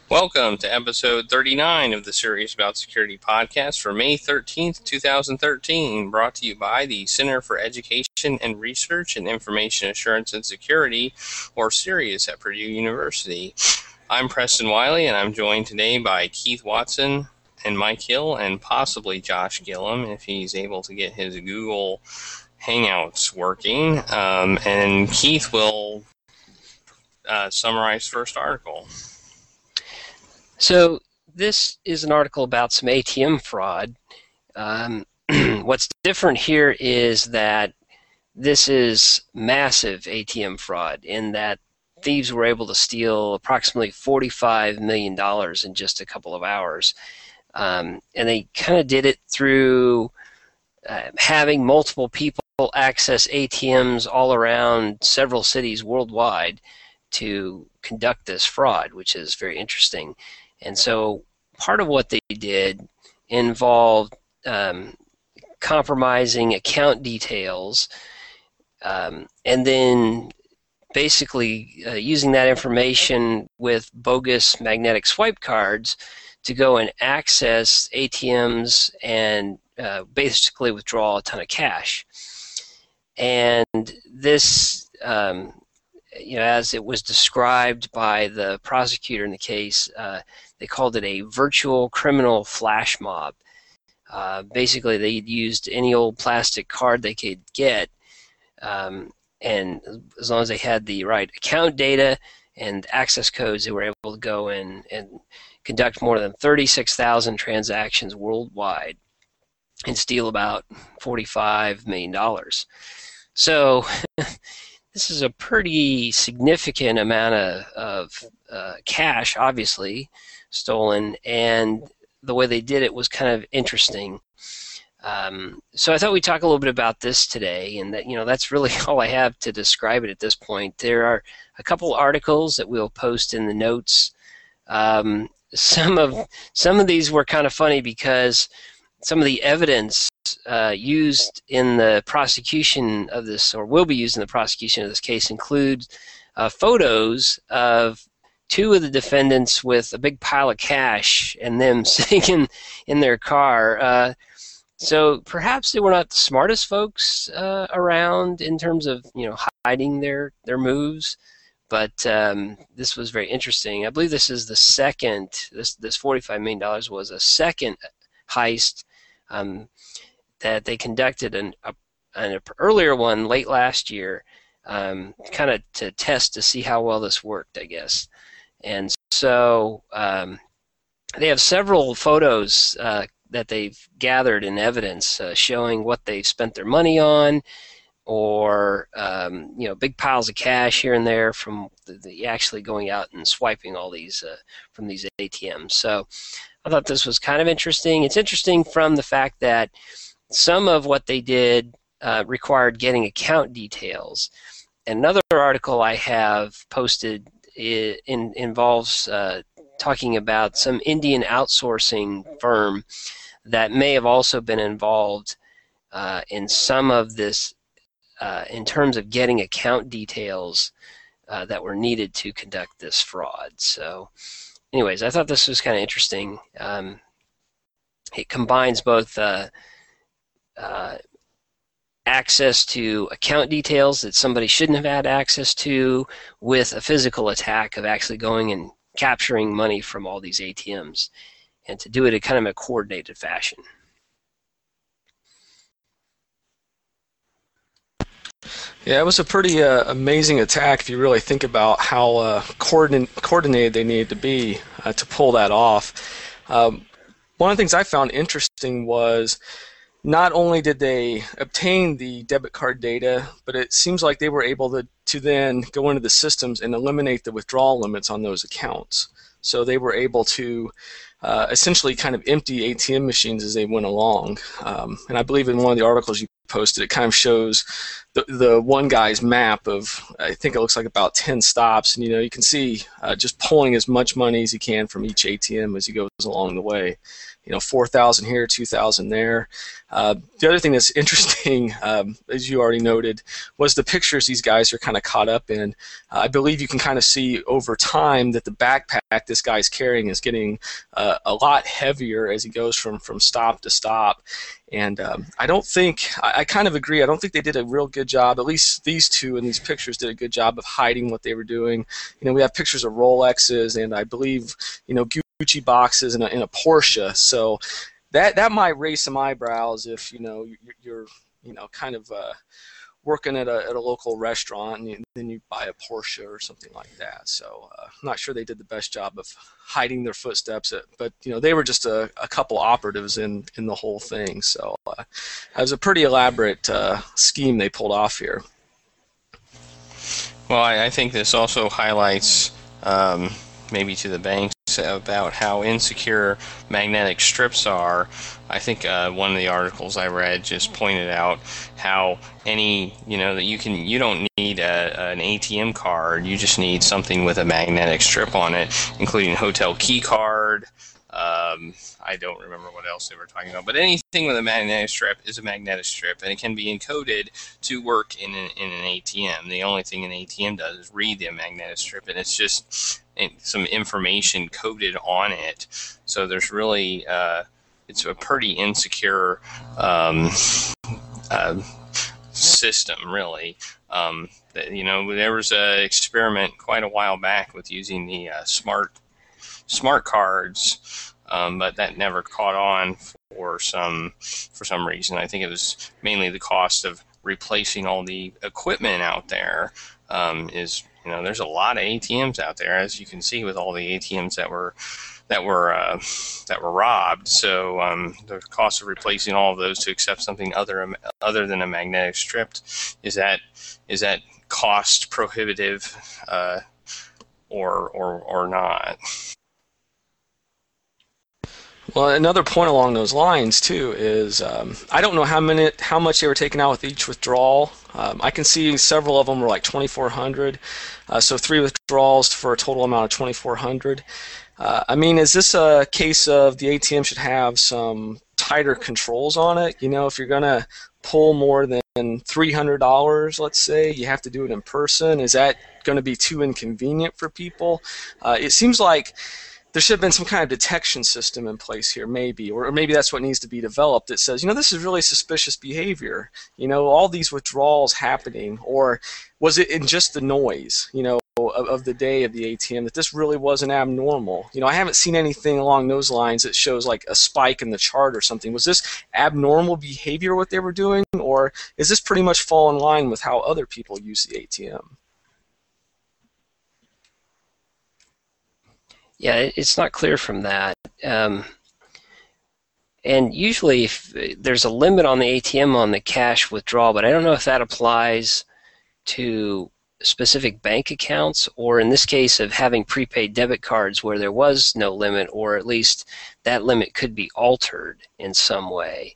Welcome to episode 39 of the Serious About Security podcast for May 13th, 2013, brought to you by the Center for Education and Research in Information Assurance and Security, or CERIAS, at Purdue University. I'm Preston Wiley, and I'm joined today by Keith Watson and Mike Hill, and possibly Josh Gillum, if he's able to get his Google Hangouts working. And Keith will summarize first article. So this is an article about some ATM fraud. What's different here is that this is massive ATM fraud in that thieves were able to steal approximately $45 million in just a couple of hours. And they kind of did it through having multiple people access ATMs all around several cities worldwide to conduct this fraud, which is very interesting. And so part of what they did involved compromising account details and then basically using that information with bogus magnetic swipe cards to go and access ATMs and basically withdraw a ton of cash. And this, as it was described by the prosecutor in the case, they called it a virtual criminal flash mob. Basically, they used any old plastic card they could get, and as long as they had the right account data and access codes, they were able to go in and conduct more than 36,000 transactions worldwide and steal about $45 million. So this is a pretty significant amount of cash, obviously, stolen, and the way they did it was kind of interesting. So I thought we'd talk a little bit about this today, and that that's really all I have to describe it at this point. There are a couple articles that we'll post in the notes. Some of these were kind of funny because some of the evidence used in the prosecution of this, or will be used in the prosecution of this case, includes photos of two of the defendants with a big pile of cash and them sitting in their car. So perhaps they were not the smartest folks around in terms of hiding their moves, but this was very interesting. I believe this is the second. This $45 million was a second heist that they conducted an earlier one late last year, kind of to test to see how well this worked, I guess. And so they have several photos that they've gathered in evidence showing what they've spent their money on, or big piles of cash here and there from the actually going out and swiping all these from these ATMs. So I thought this was kind of interesting. It's interesting from the fact that some of what they did required getting account details. Another article I have posted involves talking about some Indian outsourcing firm that may have also been involved in some of this in terms of getting account details that were needed to conduct this fraud. So anyways, I thought this was kind of interesting. It combines both access to account details that somebody shouldn't have had access to with a physical attack of actually going and capturing money from all these ATMs, and to do it in kind of a coordinated fashion. Yeah, it was a pretty amazing attack if you really think about how coordinated they needed to be to pull that off. One of the things I found interesting was not only did they obtain the debit card data, but it seems like they were able to then go into the systems and eliminate the withdrawal limits on those accounts. So they were able to essentially kind of empty ATM machines as they went along. And I believe in one of the articles you posted, it kind of shows the one guy's map of, I think it looks like about 10 stops, and you can see just pulling as much money as he can from each ATM as he goes along the way. 4,000 here, 2,000 there. The other thing that's interesting, as you already noted, was the pictures these guys are kind of caught up in. I believe you can kind of see over time that the backpack this guy's carrying is getting a lot heavier as he goes from stop to stop. And I kind of agree. I don't think they did a real good job, at least these two in these pictures did a good job of hiding what they were doing. We have pictures of Rolexes and I believe, Gucci boxes in a Porsche. So that might raise some eyebrows if, you're kind of working at a local restaurant and then you buy a Porsche or something like that. So I'm not sure they did the best job of hiding their footsteps, but they were just a couple operatives in the whole thing. So it was a pretty elaborate scheme they pulled off here. Well, I think this also highlights maybe to the banks about how insecure magnetic strips are. I think one of the articles I read just pointed out how that you don't need an ATM card, you just need something with a magnetic strip on it, including hotel key card. I don't remember what else they were talking about, but anything with a magnetic strip is a magnetic strip, and it can be encoded to work in an ATM. The only thing an ATM does is read the magnetic strip, and it's just some information coded on it. So there's really it's a pretty insecure system, really. There was an experiment quite a while back with using the smart cards, but that never caught on for some reason. I think it was mainly the cost of replacing all the equipment out there. There's a lot of ATMs out there, as you can see, with all the ATMs that were robbed. So the cost of replacing all of those to accept something other than a magnetic strip is that cost prohibitive or not? Well, another point along those lines too is I don't know how much they were taking out with each withdrawal. I can see several of them were like 2,400, so 3 withdrawals for a total amount of 2,400. Is this a case of the ATM should have some tighter controls on it? If you're gonna pull more than $300, let's say, you have to do it in person. Is that going to be too inconvenient for people? It seems like there should have been some kind of detection system in place here, maybe, or maybe that's what needs to be developed that says, this is really suspicious behavior, all these withdrawals happening, or was it in just the noise, of the day of the ATM that this really wasn't abnormal? I haven't seen anything along those lines that shows like a spike in the chart or something. Was this abnormal behavior what they were doing, or is this pretty much fall in line with how other people use the ATM? Yeah, it's not clear from that. And usually if there's a limit on the ATM on the cash withdrawal, but I don't know if that applies to specific bank accounts, or in this case of having prepaid debit cards where there was no limit, or at least that limit could be altered in some way.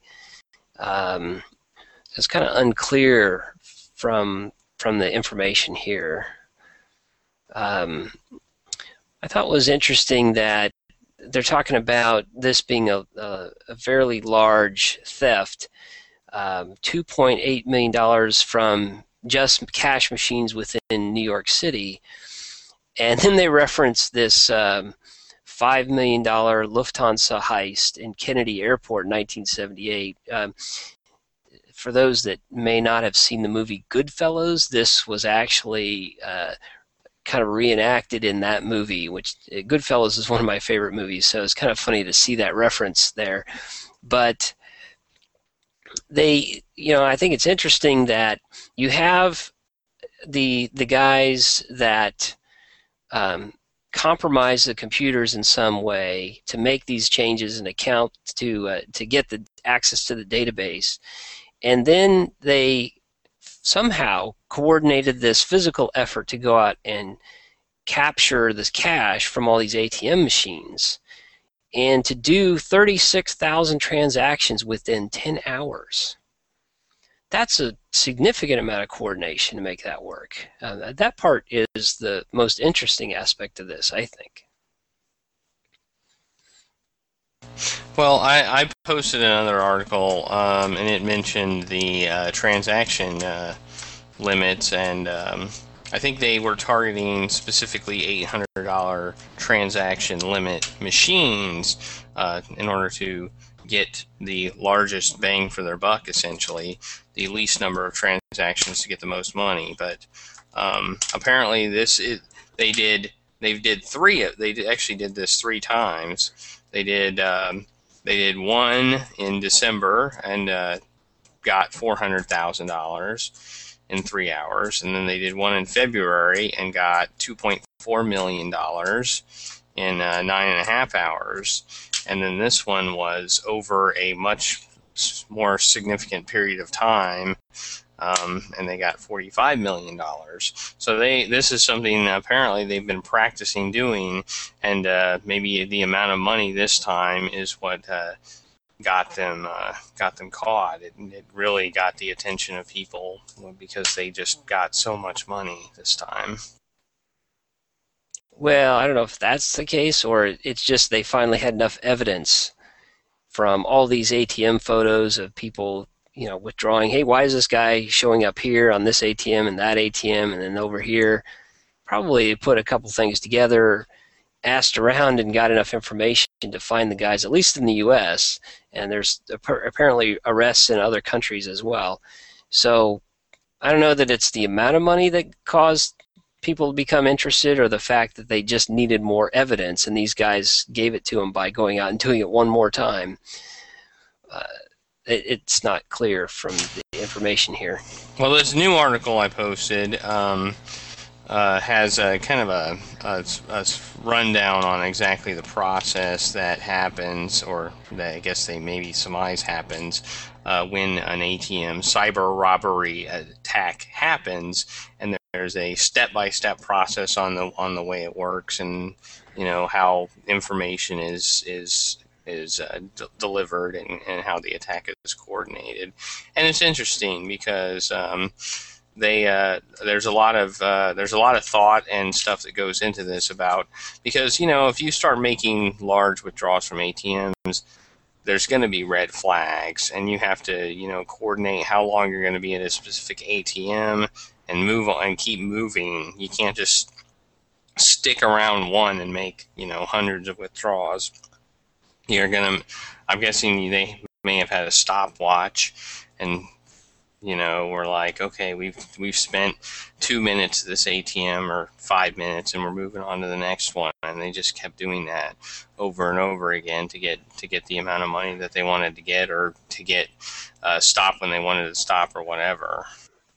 It's kind of unclear from the information here. I thought it was interesting that they're talking about this being a fairly large theft, $2.8 million from just cash machines within New York City. And then they reference this $5 million Lufthansa heist in Kennedy Airport in 1978. For those that may not have seen the movie Goodfellas, this was actually kind of reenacted in that movie, which Goodfellas is one of my favorite movies, so it's kind of funny to see that reference there. But I think it's interesting that you have the guys that compromise the computers in some way to make these changes and account to get the access to the database, and then they somehow coordinated this physical effort to go out and capture this cash from all these ATM machines and to do 36,000 transactions within 10 hours. that's a significant amount of coordination to make that work. That part is the most interesting aspect of this, I think. Well, I posted another article, and it mentioned the transaction limits, and I think they were targeting specifically $800 transaction limit machines in order to get the largest bang for their buck, essentially, the least number of transactions to get the most money. But apparently, they actually did this 3 times. They did one in December and got $400,000 in 3 hours, and then they did one in February and got $2.4 million in 9.5 hours, and then this one was over a much more significant period of time, and they got $45 million. So this is something apparently they've been practicing doing, and maybe the amount of money this time is what got them caught. It really got the attention of people because they just got so much money this time. Well, I don't know if that's the case, or it's just they finally had enough evidence from all these ATM photos of people, withdrawing. Hey, why is this guy showing up here on this ATM and that ATM and then over here? Probably put a couple things together, asked around, and got enough information to find the guys, at least in the U.S., and there's apparently arrests in other countries as well. So I don't know that it's the amount of money that caused people to become interested or the fact that they just needed more evidence, and these guys gave it to them by going out and doing it one more time. It's not clear from the information here. Well, this new article I posted has a kind of a rundown on exactly the process that happens, or that I guess they maybe surmise happens, when an ATM cyber robbery attack happens, and there's a step-by-step process on the way it works, and how information is delivered and how the attack is coordinated. And it's interesting because there's a lot of thought and stuff that goes into this because if you start making large withdrawals from ATMs, there's going to be red flags, and you have to coordinate how long you're going to be at a specific ATM and move on and keep moving. You can't just stick around one and make hundreds of withdrawals. I'm guessing they may have had a stopwatch, and we're like, okay, we've spent 2 minutes at this ATM or 5 minutes, and we're moving on to the next one. And they just kept doing that over and over again to get the amount of money that they wanted to get, or to get stopped when they wanted to stop, or whatever.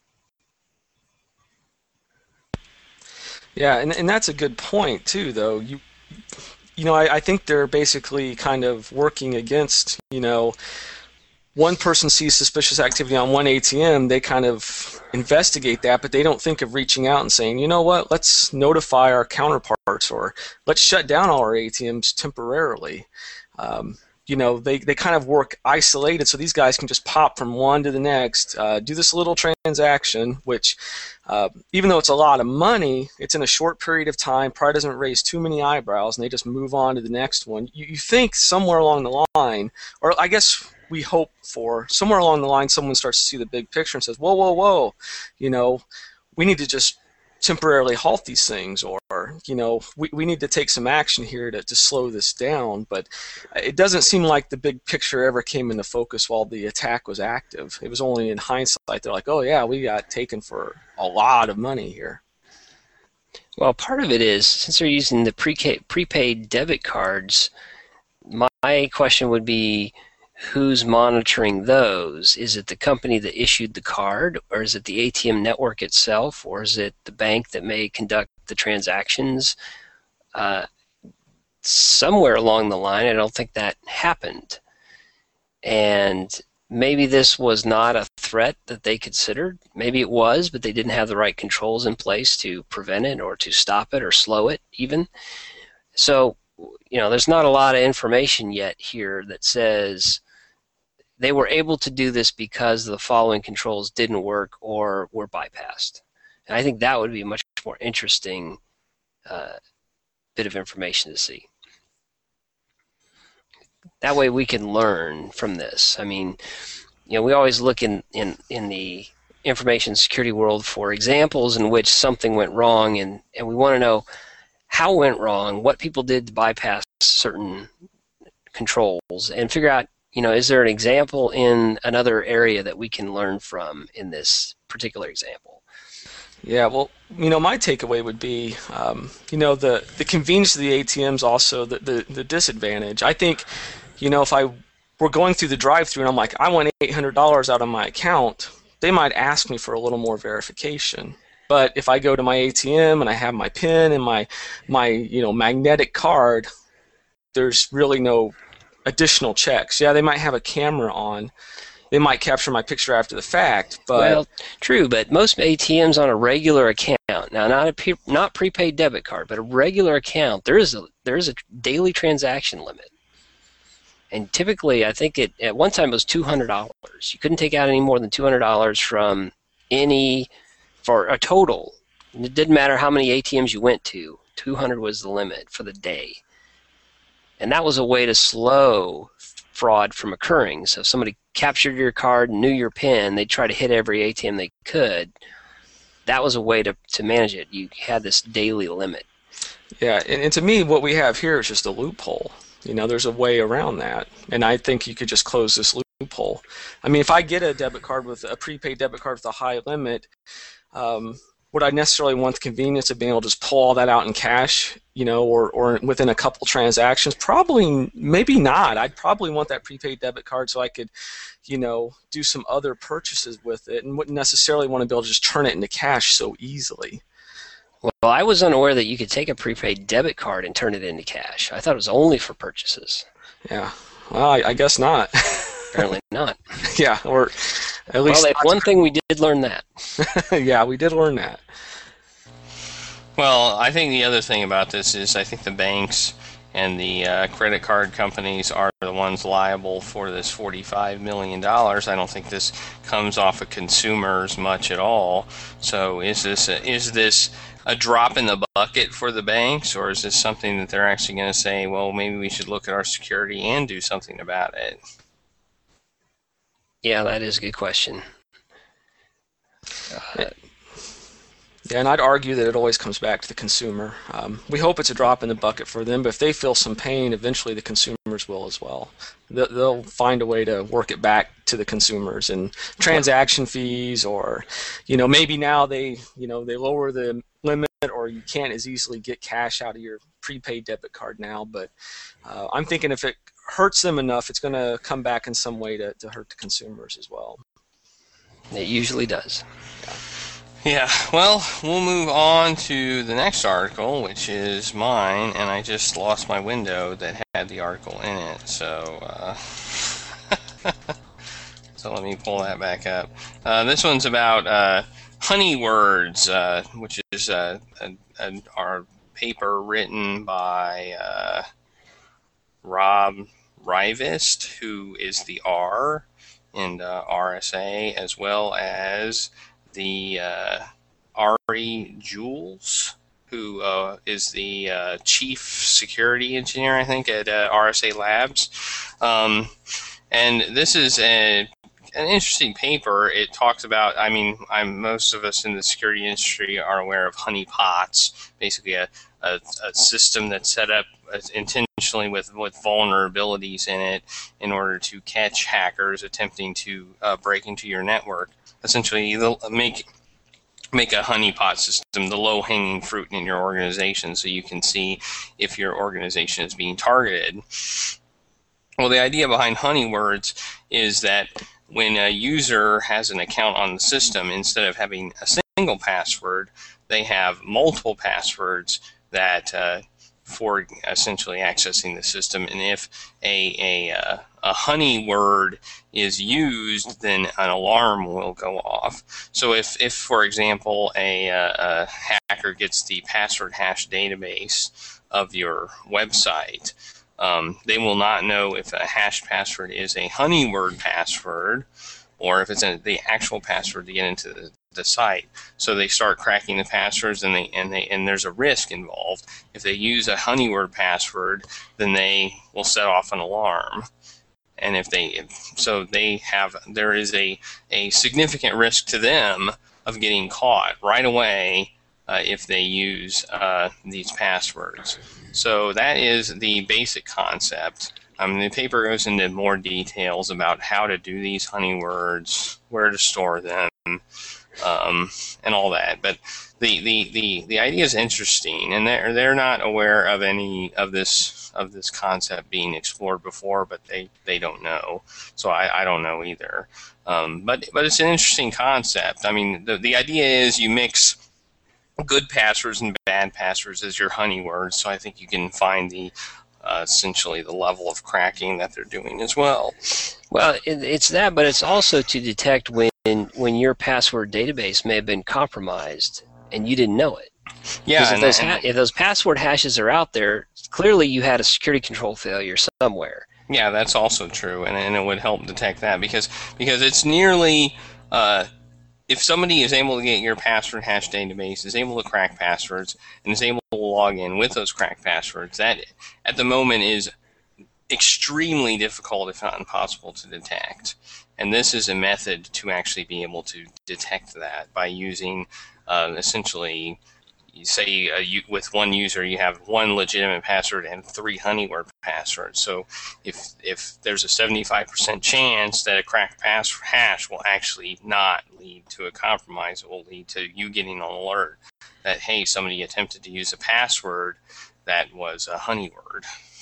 Yeah, and that's a good point too, though. I think they're basically kind of working against, one person sees suspicious activity on one ATM, they kind of investigate that, but they don't think of reaching out and saying, you know what, let's notify our counterparts, or let's shut down all our ATMs temporarily. They kind of work isolated, so these guys can just pop from one to the next, do this little transaction, which, even though it's a lot of money, it's in a short period of time, probably doesn't raise too many eyebrows, and they just move on to the next one. You think somewhere along the line, or I guess we hope for, somewhere along the line someone starts to see the big picture and says, whoa, we need to just temporarily halt these things, or we need to take some action here to slow this down. But it doesn't seem like the big picture ever came into focus while the attack was active. It was only in hindsight they're like, oh yeah, we got taken for a lot of money here. Well, part of it is, since they're using the prepaid debit cards, my question would be, who's monitoring those? Is it the company that issued the card, or is it the ATM network itself, or is it the bank that may conduct the transactions? Somewhere along the line, I don't think that happened. And maybe this was not a threat that they considered. Maybe it was, but they didn't have the right controls in place to prevent it, or to stop it, or slow it even. So, there's not a lot of information yet here that says, they were able to do this because the following controls didn't work or were bypassed. And I think that would be a much more interesting bit of information to see. That way we can learn from this. I mean, we always look in the information security world for examples in which something went wrong, and we want to know how it went wrong, what people did to bypass certain controls, and figure out, is there an example in another area that we can learn from in this particular example? Yeah, well, my takeaway would be, the convenience of the ATMs, also the disadvantage. I think, if I were going through the drive-thru and I'm like, I want $800 out of my account, they might ask me for a little more verification. But if I go to my ATM and I have my PIN and my magnetic card, there's really no additional checks. Yeah, they might have a camera on. They might capture my picture after the fact, but... Well, true, but most ATMs on a regular account, now not prepaid debit card, but a regular account, there is a daily transaction limit. And typically, I think at one time it was $200. You couldn't take out any more than $200 from for a total. It didn't matter how many ATMs you went to. 200 was the limit for the day. And that was a way to slow fraud from occurring. So if somebody captured your card and knew your PIN, they'd try to hit every ATM they could. That was a way to manage it. You had this daily limit. Yeah, and to me, what we have here is just a loophole. There's a way around that, and I think you could just close this loophole. I mean, if I get a prepaid debit card with a high limit, would I necessarily want the convenience of being able to just pull all that out in cash, or within a couple transactions? Probably, maybe not. I'd probably want that prepaid debit card so I could, do some other purchases with it, and wouldn't necessarily want to be able to just turn it into cash so easily. Well, I was unaware that you could take a prepaid debit card and turn it into cash. I thought it was only for purchases. Yeah. Well, I guess not. Apparently not. Yeah, or at least... Well, one thing we did learn that. Yeah, we did learn that. Well, I think the other thing about this is I think the banks and the credit card companies are the ones liable for this $45 million. I don't think this comes off of consumers much at all. So is this a drop in the bucket for the banks, or is this something that they're actually going to say, well, maybe we should look at our security and do something about it? Yeah, that is a good question. Yeah, and I'd argue that it always comes back to the consumer. We hope it's a drop in the bucket for them, but if they feel some pain, eventually the consumers will as well. They'll find a way to work it back to the consumers, and transaction fees, or maybe now they lower the limit, or you can't as easily get cash out of your prepaid debit card now. But I'm thinking if it hurts them enough, it's going to come back in some way to hurt the consumers as well. It usually does. Yeah, well, we'll move on to the next article, which is mine, and I just lost my window that had the article in it, so so let me pull that back up. This one's about HoneyWords, which is our paper written by Rob Rivest, who is the R in RSA, as well as the Ari Jules, who is the chief security engineer, I think, at RSA Labs. And this is an interesting paper. It talks about, most of us in the security industry are aware of honeypots, basically a system that's set up intentionally with vulnerabilities in it in order to catch hackers attempting to break into your network. Essentially, make a honeypot system, the low-hanging fruit in your organization, so you can see if your organization is being targeted. Well, the idea behind HoneyWords is that when a user has an account on the system, instead of having a single password, they have multiple passwords that for essentially accessing the system. And if a honey word is used, then an alarm will go off. So if for example, a hacker gets the password hash database of your website, They will not know if a hashed password is a HoneyWord password or if it's the actual password to get into the site. So they start cracking the passwords, and there's a risk involved. If they use a HoneyWord password, then they will set off an alarm. And there is a significant risk to them of getting caught right away if they use these passwords. So that is the basic concept. The paper goes into more details about how to do these HoneyWords, where to store them, and all that. But the idea is interesting, and they're not aware of any of this concept being explored before, but they don't know. So I don't know either. But it's an interesting concept. The idea is you mix good passwords and bad passwords as your HoneyWords. So I think you can find essentially the level of cracking that they're doing as well. Well, it's that, but it's also to detect when your password database may have been compromised and you didn't know it. Yeah, if those password hashes are out there, clearly you had a security control failure somewhere. Yeah, that's also true, and it would help detect that because it's nearly if somebody is able to get your password hash database, is able to crack passwords, and is able to log in with those cracked passwords, that at the moment is extremely difficult, if not impossible, to detect. And this is a method to actually be able to detect that by using essentially, you say with one user you have one legitimate password and 3 HoneyWord passwords. So if there's a 75% chance that a cracked password hash will actually not lead to a compromise, it will lead to you getting an alert that, hey, somebody attempted to use a password that was a HoneyWord.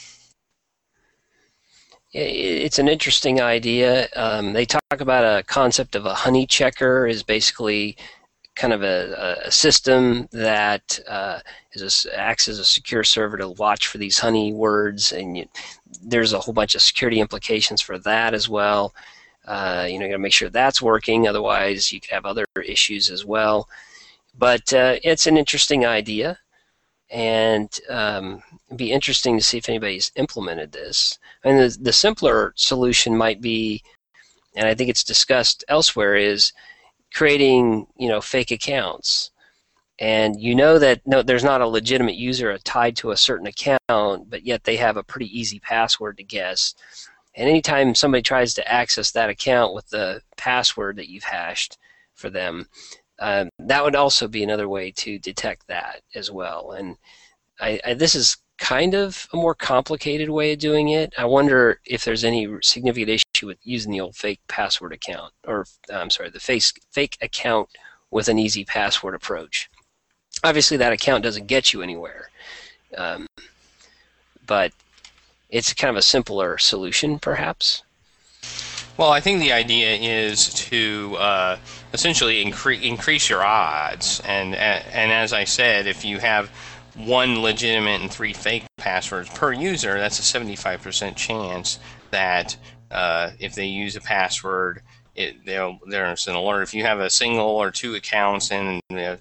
It's an interesting idea. They talk about a concept of a honey checker is basically kind of a system that acts as a secure server to watch for these honey words, and there's a whole bunch of security implications for that as well. You got to make sure that's working, otherwise you could have other issues as well. But it's an interesting idea, and it'd be interesting to see if anybody's implemented this. And the simpler solution might be, and I think it's discussed elsewhere, is creating fake accounts, and that there's not a legitimate user tied to a certain account, but yet they have a pretty easy password to guess. And anytime somebody tries to access that account with the password that you've hashed for them, that would also be another way to detect that as well. And this is kind of a more complicated way of doing it. I wonder if there's any significant issue with using the old fake password account, or the fake account with an easy password approach. Obviously, that account doesn't get you anywhere, but it's kind of a simpler solution, perhaps. Well, I think the idea is to essentially increase your odds, and as I said, if you have 1 legitimate and 3 fake passwords per user, that's a 75% chance that if they use a password, there's an alert. If you have a single or 2 accounts and a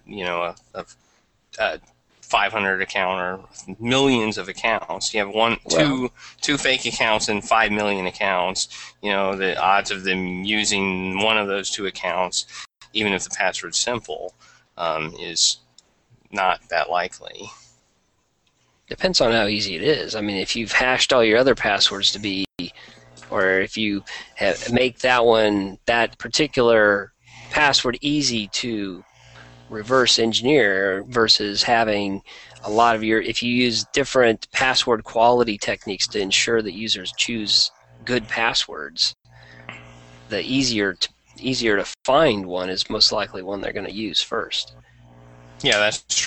500 account or millions of accounts, you have two fake accounts and 5 million accounts, the odds of them using one of those 2 accounts, even if the password's simple, is not that likely. Depends on how easy it is. If you've hashed all your other passwords to be, or if you make that particular password easy to reverse engineer versus having a lot of if you use different password quality techniques to ensure that users choose good passwords, the easier to find one is most likely one they're going to use first. Yeah, that's true.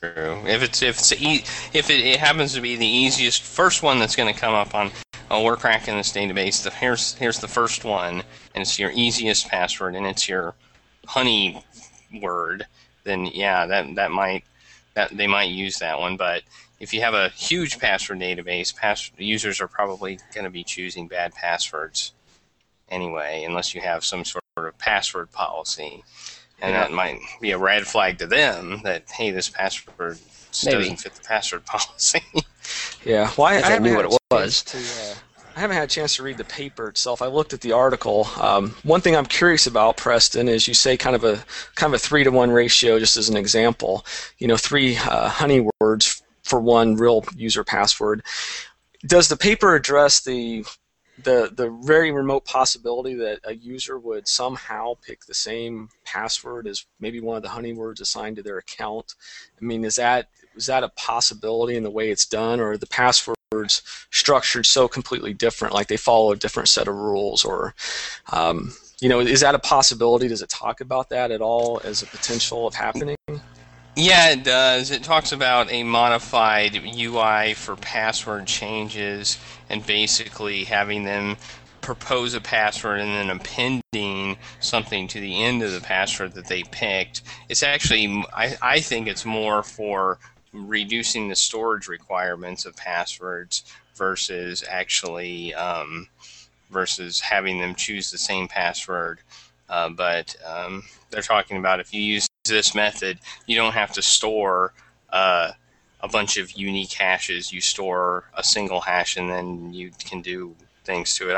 If it happens to be the easiest first one that's going to come up on, we're cracking this database. Here's the first one, and it's your easiest password, and it's your honey word. Then yeah, they might use that one. But if you have a huge password database, users are probably going to be choosing bad passwords anyway, unless you have some sort of password policy. And that might be a red flag to them that, hey, this password doesn't fit the password policy. Yeah, well, I If I haven't knew had what a it chance was. I haven't had a chance to read the paper itself. I looked at the article. One thing I'm curious about, Preston, is you say kind of a 3-to-1 ratio, just as an example. You know, 3 honey words for 1 real user password. Does the paper address the very remote possibility that a user would somehow pick the same password as maybe one of the honey words assigned to their account? I mean, is that a possibility in the way it's done, or are the passwords structured so completely different, like they follow a different set of rules? Or is that a possibility? Does it talk about that at all as a potential of happening? Yeah, it does. It talks about a modified UI for password changes and basically having them propose a password and then appending something to the end of the password that they picked. It's actually, I think it's more for reducing the storage requirements of passwords versus actually versus having them choose the same password. But they're talking about if you use this method, you don't have to store a bunch of unique hashes. You store a single hash, and then you can do things to it.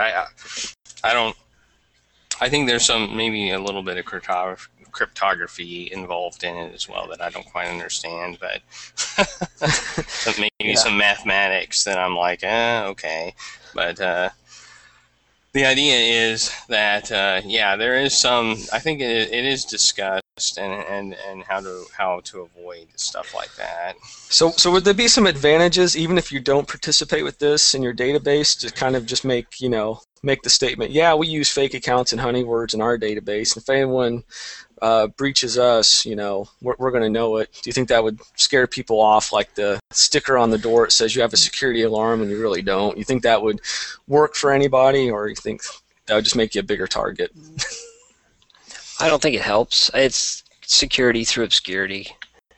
I think there's maybe a little bit of cryptography involved in it as well that I don't quite understand, but maybe some mathematics that I'm like, okay. But the idea is that there is some. I think it is discussed and how to avoid stuff like that. So would there be some advantages, even if you don't participate with this in your database, to kind of just make the statement, yeah, we use fake accounts and honey words in our database, and if anyone breaches us, we're going to know it? Do you think that would scare people off, like the sticker on the door that says you have a security alarm when you really don't? You think that would work for anybody, or you think that would just make you a bigger target? I don't think it helps. It's security through obscurity.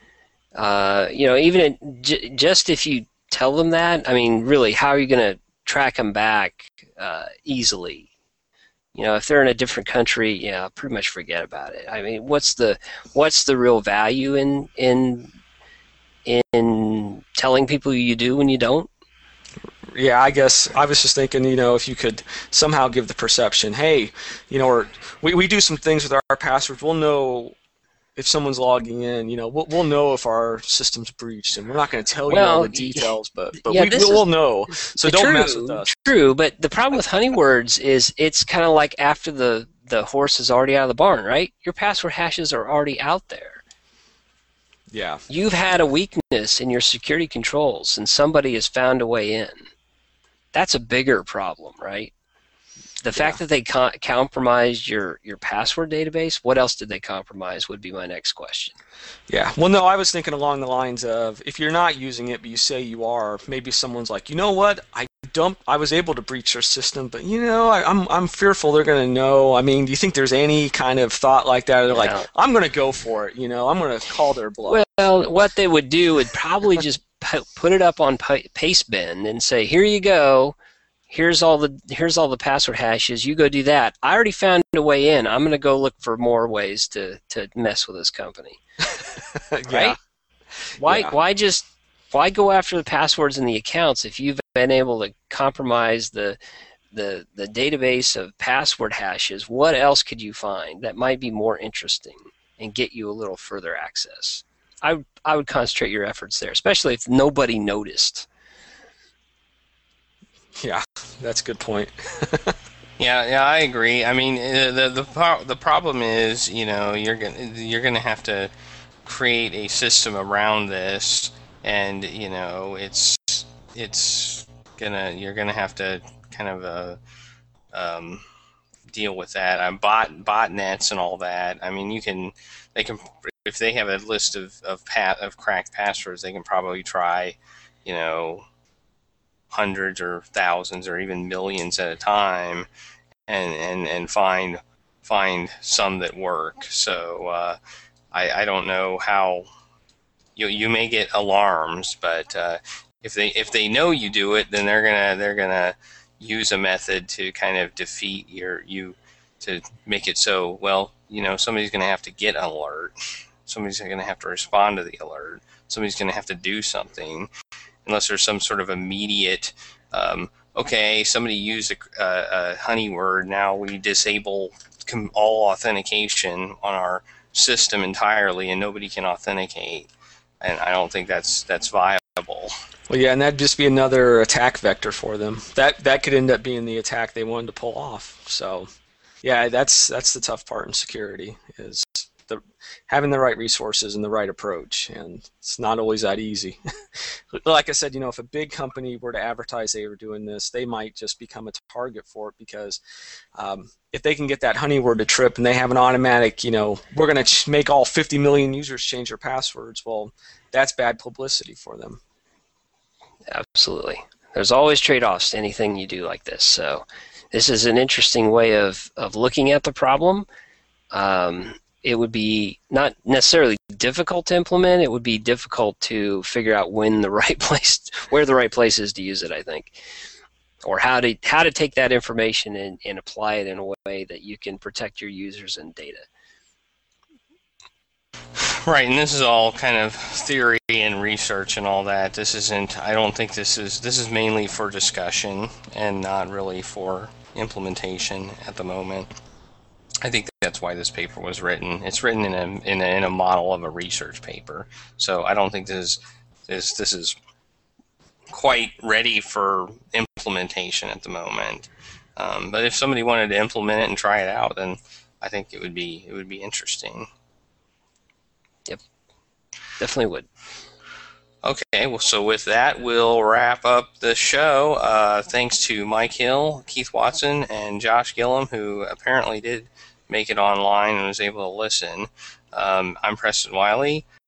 Even just if you tell them that, I mean, really, how are you going to track them back easily? If they're in a different country, pretty much forget about it. I mean, what's the real value in telling people you do when you don't? Yeah, I guess I was just thinking, if you could somehow give the perception, hey, or we do some things with our passwords. We'll know if someone's logging in. We'll know if our system's breached, and we're not going to tell you all the details, but we'll know. So don't mess with us. True, but the problem with honey words is it's kind of like after the horse is already out of the barn, right? Your password hashes are already out there. Yeah. You've had a weakness in your security controls, and somebody has found a way in. That's a bigger problem, right? The fact that they compromised your password database, what else did they compromise would be my next question. Yeah. Well, no, I was thinking along the lines of, if you're not using it but you say you are, maybe someone's like, you know what, I was able to breach their system, but I'm fearful they're going to know. I mean, do you think there's any kind of thought like that? They're like, I'm going to go for it. I'm going to call their bluff. Well, what they would do would probably just put it up on Pastebin and say, here you go. Here's all the password hashes. You go do that. I already found a way in. I'm going to go look for more ways to mess with this company. Right? Why go after the passwords and the accounts if you've been able to compromise the database of password hashes? What else could you find that might be more interesting and get you a little further access? I would concentrate your efforts there, especially if nobody noticed. Yeah, that's a good point. Yeah, I agree. I mean, the problem is, you're gonna have to create a system around this, and you're gonna have to kind of deal with that. Botnets and all that. I mean, they can if they have a list of cracked passwords, they can probably try, hundreds or thousands or even millions at a time, and find some that work. So I don't know how you may get alarms, but if they know you do it, then they're gonna use a method to kind of defeat you to make it so, well, somebody's gonna have to get an alert, somebody's gonna have to respond to the alert, somebody's gonna have to do something. unless there's some sort of immediate, okay, somebody used a honey word, now we disable all authentication on our system entirely and nobody can authenticate. And I don't think that's viable. Well, yeah, and that'd just be another attack vector for them. That could end up being the attack they wanted to pull off. So, yeah, that's the tough part in security, is having the right resources and the right approach, and it's not always that easy. Like I said, if a big company were to advertise they were doing this, they might just become a target for it, because if they can get that honey word to trip and they have an automatic, we're going to make all 50 million users change their passwords, well, that's bad publicity for them. Absolutely. There's always trade-offs to anything you do like this. So this is an interesting way of looking at the problem. It would be not necessarily difficult to implement. It would be difficult to figure out where the right place is to use it, I think, or how to take that information and apply it in a way that you can protect your users and data. Right, and this is all kind of theory and research and all that. This isn't. I don't think this is mainly for discussion and not really for implementation at the moment. I think that's why this paper was written. It's written in a model of a research paper. So I don't think this is quite ready for implementation at the moment. But if somebody wanted to implement it and try it out, then I think it would be interesting. Yep, definitely would. Okay, well, so with that, we'll wrap up the show. Thanks to Mike Hill, Keith Watson, and Josh Gillum, who apparently did make it online and was able to listen. I'm Preston Wiley.